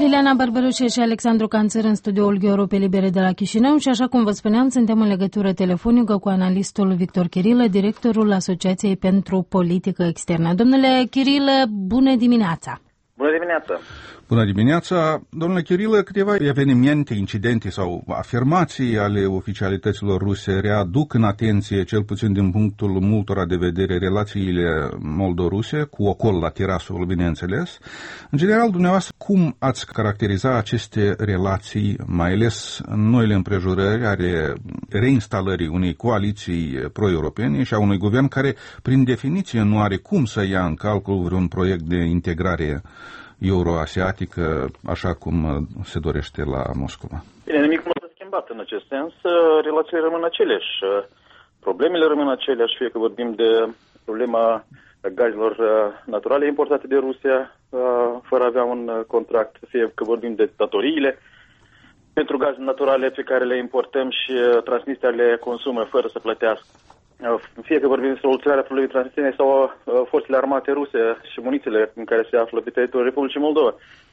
Liliana Bărberușe și Alexandru Canțăr în studioul Europei Libere de la Chișinău și așa cum vă spuneam, suntem în legătură telefonică cu analistul Victor Chirilă, directorul Asociației pentru Politică Externă. Domnule Chirilă, bună dimineața! Bună dimineața! Bună dimineața! Domnule Chirilă, câteva evenimente, incidente sau afirmații ale oficialităților ruse readuc în atenție, cel puțin din punctul multora de vedere, relațiile moldo-ruse, cu ocol la Tiraspol, bineînțeles. În general, dumneavoastră, cum ați caracteriza aceste relații, mai ales în noile împrejurări ale reinstalării unei coaliții pro-europene și a unui guvern care, prin definiție, nu are cum să ia în calcul vreun proiect de integrare euroasiatică, așa cum se dorește la Moscova? Bine, nimic nu s-a schimbat în acest sens. Relațiile rămân aceleași. Problemele rămân aceleași, fie că vorbim de problema gazelor naturale importate de Rusia, fără a avea un contract, fie că vorbim de datoriile pentru gaze naturale pe care le importăm și Transnistria le consumă fără să plătească. Fie că vorbim despre soluționarea problemei Transnistriei sau forțele armate ruse și munițiile în care se află pe teritoriul Republicii Moldova.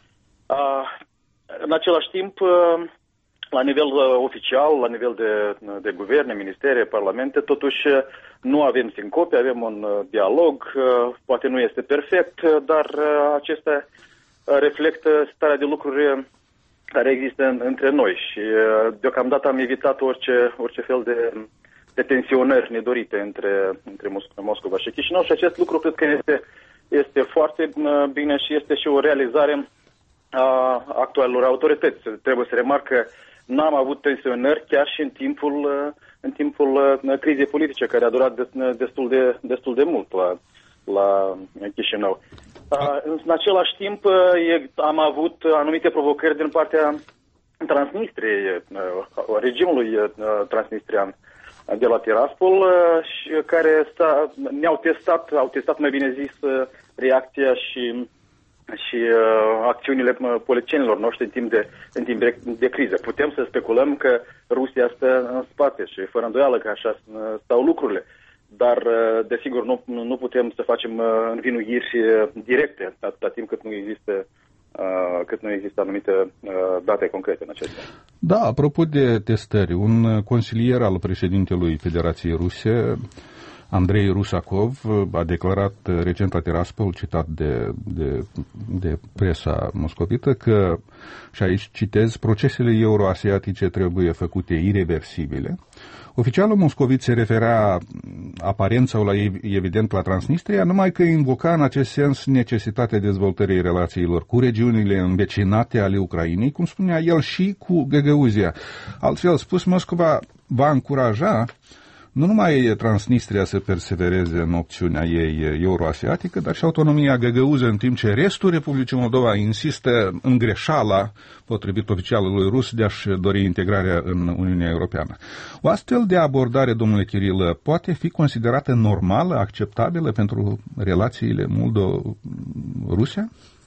În același timp, la nivel oficial, la nivel de guverne, ministere, parlamente, totuși nu avem sincope, avem un dialog, poate nu este perfect, dar acesta reflectă starea de lucruri care există între noi și deocamdată am evitat orice fel de tensionări nedorite între Moscova și Chișinău și acest lucru cred că este foarte bine și este și o realizare a actualelor autorități. Trebuie să remarc că n-am avut tensionări chiar și în timpul crizei politice care a durat destul de mult la Chișinău. În același timp am avut anumite provocări din partea Transnistriei, regimului transnistrian de la Tiraspol, care au testat, mai bine zis, reacția și acțiunile politicienilor noștri în timp de criză. Putem să speculăm că Rusia stă în spate și fără îndoială că așa stau lucrurile, dar desigur nu putem să facem învinuiri directe atâta timp cât nu există anumite date concrete în acestea. Da, apropo de testări, un consilier al președintelui Federației Ruse, Andrei Rusakov, a declarat recent la Tiraspol, citat de presa moscovită, că, și aici citez, procesele euroasiatice trebuie făcute ireversibile. Oficialul moscovit se referea aparent sau evident la Transnistria, numai că invoca în acest sens necesitatea dezvoltării relațiilor cu regiunile învecinate ale Ucrainei, cum spunea el, și cu Găgăuzia. Altfel spus, Moscova va încuraja nu numai Transnistria să persevereze în opțiunea ei euroasiatică, dar și autonomia găgăuză, în timp ce restul Republicii Moldova insistă în greșeala, potrivit oficialului rus, de a-și dori integrarea în Uniunea Europeană. O astfel de abordare, domnule Chirilă, poate fi considerată normală, acceptabilă pentru relațiile Moldo-Rusia?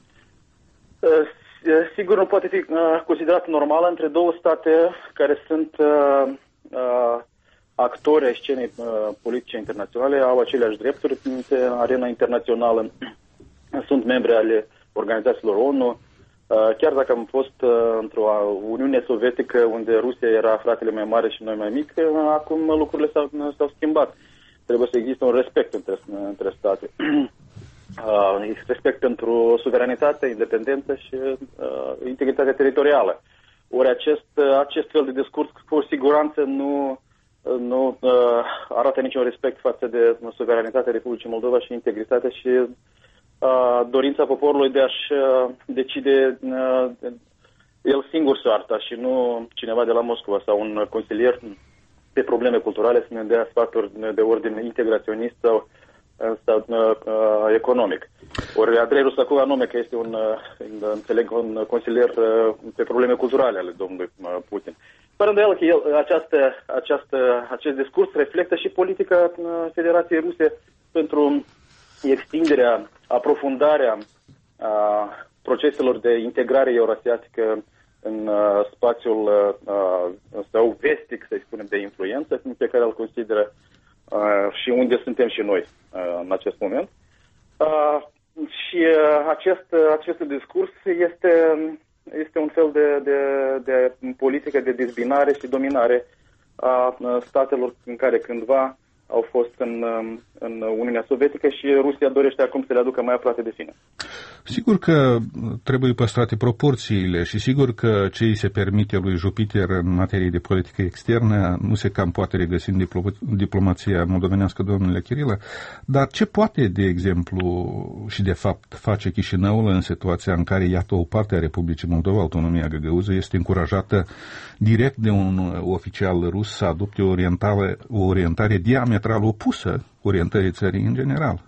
Sigur, nu poate fi considerată normală între două state care sunt actori ai scenei politice internaționale, au aceleași drepturi pe arena internațională, sunt membri ale organizațiilor ONU. Chiar dacă am fost într-o Uniune Sovietică unde Rusia era fratele mai mare și noi mai mic, acum lucrurile s-au schimbat. Trebuie să existe un respect între state. Respect pentru suveranitate, independență și integritatea teritorială. Ori acest fel de discurs, cu siguranță, nu arată niciun respect față de suveranitatea Republicii Moldova și integritatea și dorința poporului de a-și decide el singur soarta și nu cineva de la Moscova sau un consilier pe probleme culturale să ne dea sfaturi de ordine integraționist sau economic. Ori Andrei Rusakov anume că este un consilier pe probleme culturale ale domnului Putin. Fără îndoială că acest discurs reflectă și politica Federației Ruse pentru extinderea, aprofundarea proceselor de integrare euroasiatică în spațiul sau vestic, să spunem, de influență, pe care îl consideră și unde suntem și noi în acest moment. Și acest discurs fel de politică de dezbinare și dominare a statelor în care cândva au fost în Uniunea Sovietică și Rusia dorește acum să le aducă mai aproape de sine. Sigur că trebuie păstrate proporțiile și sigur că ce îi se permite lui Jupiter în materie de politică externă nu se cam poate regăsi în diplomația moldovenească, domnule Chirilă, dar ce poate, de exemplu, și de fapt face Chișinăul în situația în care, iată, o parte a Republicii Moldova, autonomia găgăuză, este încurajată direct de un oficial rus să adopte o orientare diametral opusă orientării țării în general?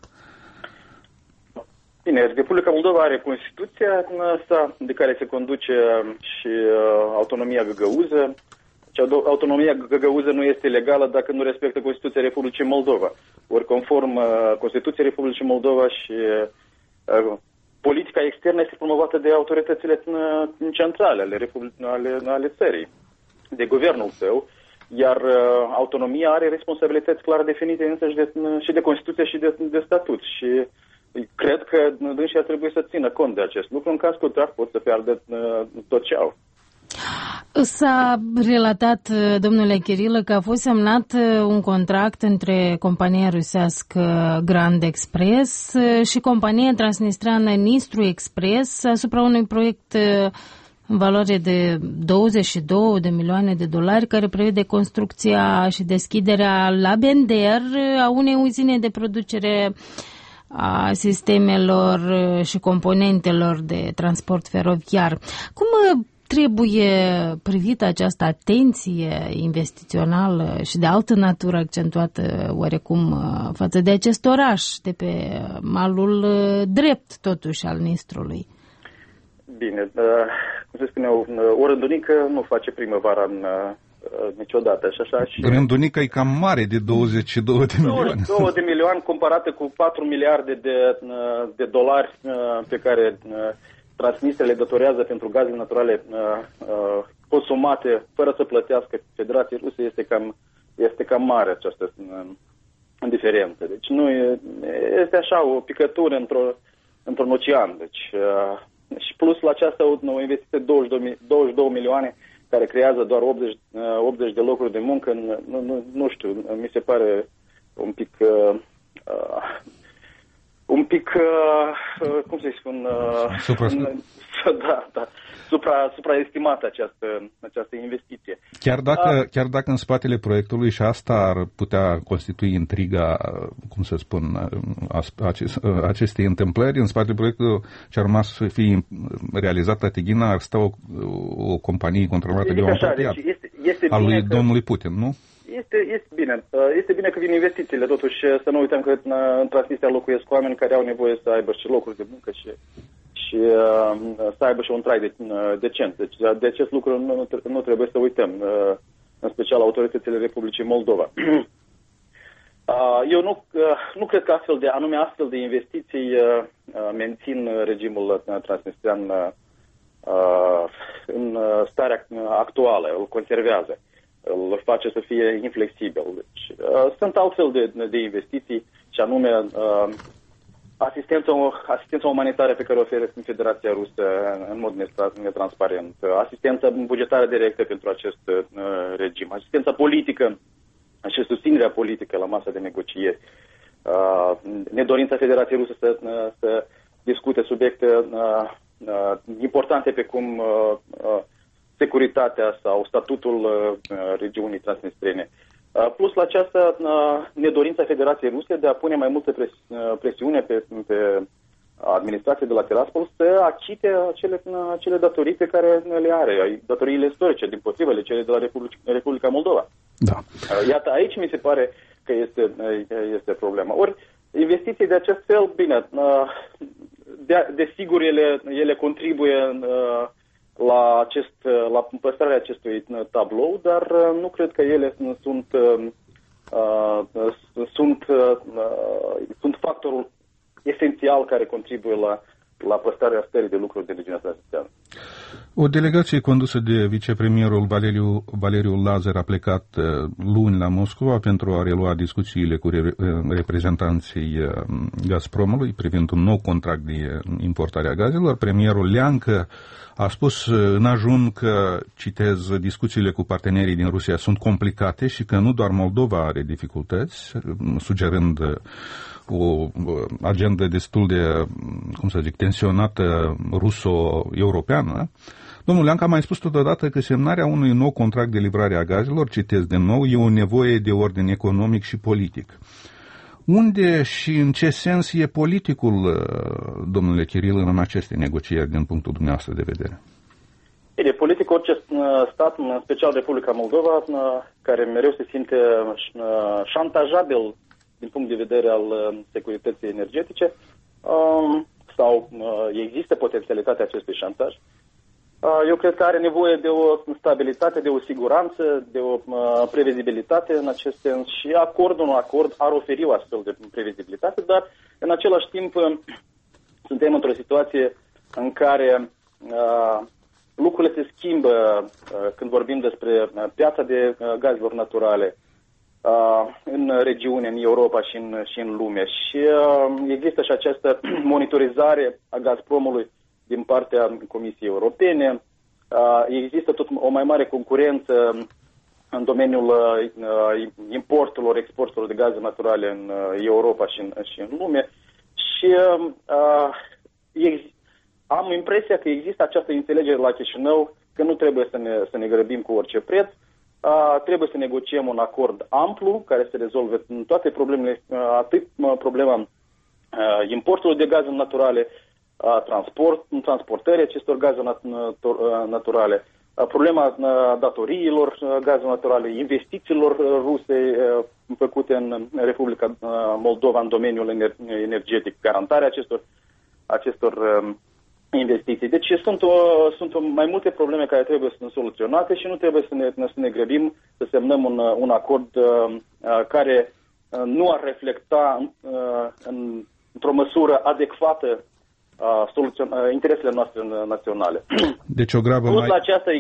Bine, Republica Moldova are Constituția sa, de care se conduce și autonomia găgăuză. Autonomia găgăuză nu este legală dacă nu respectă Constituția Republicii Moldova. Ori conform Constituției Republicii Moldova și politica externă este promovată de autoritățile centrale ale țării, de guvernul său, iar autonomia are responsabilități clar definite însăși și de Constituție și de statut. Și cred că dânșii ar trebui să țină cont de acest lucru. În caz contrar pot să piardă tot ce au. S-a relatat, domnule Chirilă, că a fost semnat un contract între compania rusească Grand Express și compania transnistreană Nistru Express asupra unui proiect în valoare de 22 de milioane de dolari, care prevede construcția și deschiderea la Bender a unei uzine de producere a sistemelor și componentelor de transport feroviar. Cum trebuie privită această atenție investițională și de altă natură accentuată oarecum față de acest oraș de pe malul drept totuși al Nistrului? Bine, cum se spune, o rândunică nu face primăvara niciodată. Și așa, și rândunica e cam mare, de 22 de milioane. 22 de milioane comparată cu 4 miliarde de dolari pe care Transnistria le datorează pentru gazele naturale consumate fără să plătească Federației Ruse, este cam mare această diferență. Deci nu este așa o picătură într-un ocean. Deci, și plus la aceasta o investiție 22 milioane care creează doar 80 de locuri de muncă, nu știu, mi se pare un pic, cum să-i spun, supraestimată această investiție. Chiar dacă în spatele proiectului, și asta ar putea constitui intriga, cum să spun, acestei întâmplări, în spatele proiectului ce ar urma să fie realizat la Tighina, ar sta o companie controlată de un apropiat al lui domnului Putin, nu? Este bine că vin investițiile, totuși să nu uităm că în Transnistria locuiesc oameni care au nevoie să aibă și locuri de muncă și să aibă și un trai decent. Deci de acest lucru nu trebuie să uităm, în special autoritățile Republicii Moldova. Eu nu cred că astfel de investiții mențin regimul transnistrian în starea actuală, îl conservează, îl face să fie inflexibil. Deci, sunt altfel de investiții, și anume asistența umanitară pe care o oferă Federația Rusă în mod netransparent, asistența bugetară directă pentru acest regim, asistența politică și susținerea politică la masa de negocieri, nedorința Federației Rusă să discute subiecte importante precum securitatea sau statutul regiunii transnistrene. Plus la aceasta, nedorința Federației Ruse de a pune mai multă presiune pe administrația de la Tiraspol să achite acele datorii pe care le are, datoriile istorice, dimpotrivă, cele de la Republica Moldova. Da. Iată, aici mi se pare că este problema. Ori, investiții de acest fel, bine, desigur ele contribuie la păstrarea acestui tablou, dar nu cred că ele sunt factorul esențial care contribuie la păstrarea stării de lucruri de regiunea transnistreană. O delegație condusă de vicepremierul Valeriu Lazar a plecat luni la Moscova pentru a relua discuțiile cu reprezentanții Gazpromului privind un nou contract de importare a gazelor. Premierul Leancă a spus în ajun că, citez, discuțiile cu partenerii din Rusia sunt complicate și că nu doar Moldova are dificultăți, sugerând o agendă destul de, tensionată ruso-europeană. Domnul Leancă a mai spus totodată că semnarea unui nou contract de livrare a gazelor, citez din nou, e o nevoie de ordin economic și politic. Unde și în ce sens e politicul, domnule Chiril, în aceste negocieri din punctul dumneavoastră de vedere? Bine, politic orice stat, în special Republica Moldova, care mereu se simte șantajabil din punct de vedere al securității energetice, sau există potențialitatea acestui șantaj. Eu cred că are nevoie de o stabilitate, de o siguranță, de o previzibilitate în acest sens și un acord ar oferi o astfel de previzibilitate, dar în același timp suntem într-o situație în care lucrurile se schimbă când vorbim despre piața de gazelor naturale în regiune, în Europa și în lume. Și există și această monitorizare a Gazpromului din partea Comisiei Europene. Există tot o mai mare concurență în domeniul importurilor, exporturilor de gaze naturale în Europa și în lume. Și am impresia că există această înțelegere la Chișinău că nu trebuie să ne grăbim cu orice preț. Trebuie să negociem un acord amplu care să rezolve toate problemele, atât problema importului de gaze naturale, transportării acestor gaze naturale, problema datoriilor gaze naturale, investițiilor ruse făcute în Republica Moldova în domeniul energetic, garantarea acestor investiții. Deci sunt mai multe probleme care trebuie să fie soluționate și nu trebuie să ne grăbim să semnăm un acord care nu ar reflecta într-o măsură adecvată interesele noastre naționale. Deci o grabă Plus la aceasta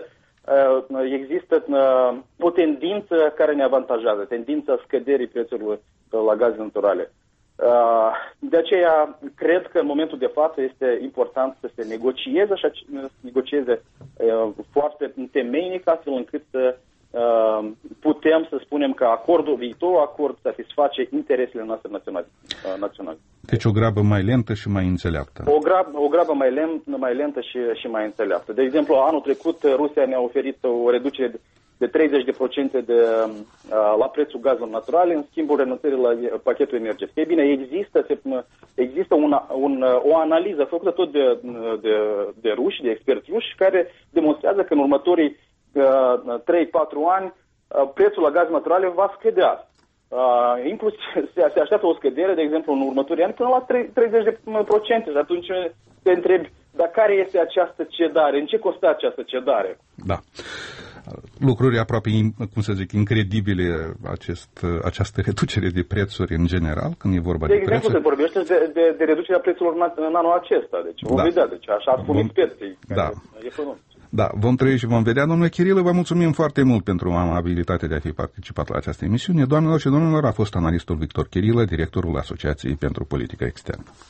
există o tendință care ne avantajează, tendința scăderii prețurilor la gaze naturale. De aceea cred că în momentul de față este important să se negocieze foarte temeinic, astfel încât să putem să spunem că viitorul acord satisface interesele noastre naționale. Deci o grabă mai lentă și mai înțeleaptă. O grabă mai lentă și mai înțeleaptă. De exemplu, anul trecut Rusia ne-a oferit o reducere de 30% la prețul gazelor naturale în schimbul renunțării la pachetul energetic. Ei bine, există o analiză făcută tot de ruși, de experți ruși, care demonstrează că în următorii 3-4 ani prețul la gaze naturale va scădea. Inclusiv se așteaptă o scădere, de exemplu, în următorii ani până la 30%. Și atunci te întrebi, dar care este această cedare? În ce costă această cedare? Da. Lucruri aproape, incredibile această reducere de prețuri în general, când e vorba de exemplu, prețuri. se vorbește de reducerea prețurilor în anul acesta. Deci vom vedea. Deci așa spun experții. Da, vom trăi și vom vedea. Domnule Chirilă, vă mulțumim foarte mult pentru amabilitatea de a fi participat la această emisiune. Doamnelor și domnilor, a fost analistul Victor Chirilă, directorul Asociației pentru Politică Externă.